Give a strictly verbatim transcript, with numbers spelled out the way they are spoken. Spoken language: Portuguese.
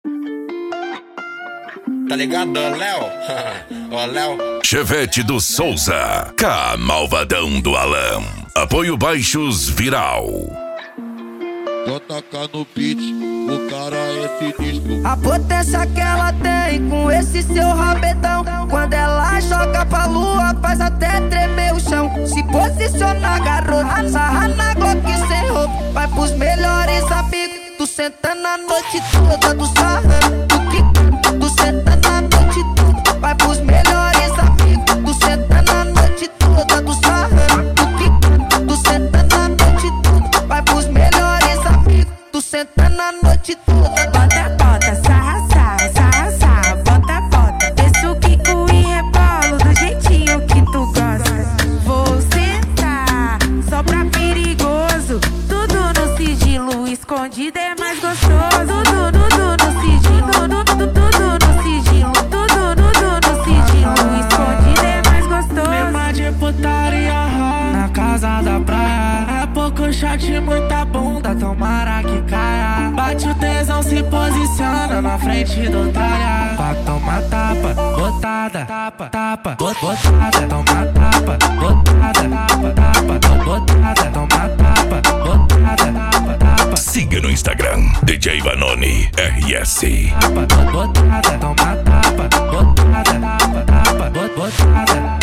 Tá ligado, Léo? Ó, Léo. Chevette do Souza, K Malvadão do Alan. Apoio Baixos Viral. Vou tacar no beat, o cara é sinistro. A potência que ela tem com esse seu rabetão, quando ela joga pra lua faz até tremer o chão. Se posiciona, garota, sarra na Glock sem roupa. Vai pros melhores amigos, tu sentando a noite toda, tu sarrando, tu que tu sentando a noite toda. Vai pros melhores amigos, tu sentando a noite toda, tu sarrando, tu que tu sentando a noite toda. Vai pros melhores amigos, tu sentando a noite toda. Bota, bota, sarra, sarra, sarra, sarra. Bota, bota, desce o quico e rebolo do jeitinho que tu gosta. Vou sentar, só pra perigoso. Tudo no sigilo, escondido é mais gostoso. Tudo, tudo no sigilo, tudo, tudo, tudo no sigilo. Tudo, tudo no sigilo, escondido é mais gostoso. Clima de putaria na casa da praia. É pouco shot, muita bunda, tomara que caia. Bate o tesão, se posiciona na frente do tralha. Pra tomar tapa, botada, tapa, tapa, botada. Toma tapa, botada, tapa, tapa, botada. Toma tapa, botada, tapa, tapa. Siga no Instagram, D J Vanoni R S. Tapa, botada, toma tapa, botada, tapa, tapa, botada.